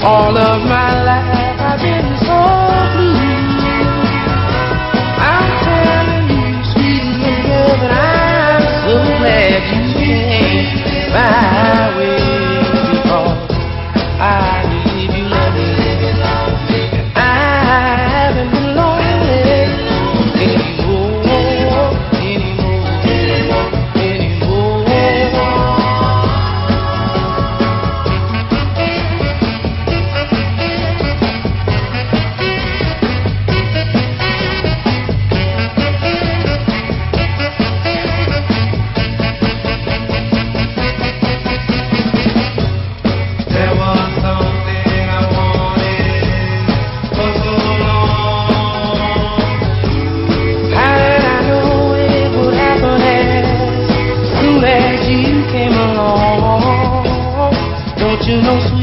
All of my life I've been so blue. I'm telling you, sweet little girl, that I'm so glad you came my way, because I believe you love me, and I haven't been lonely anymore. You know,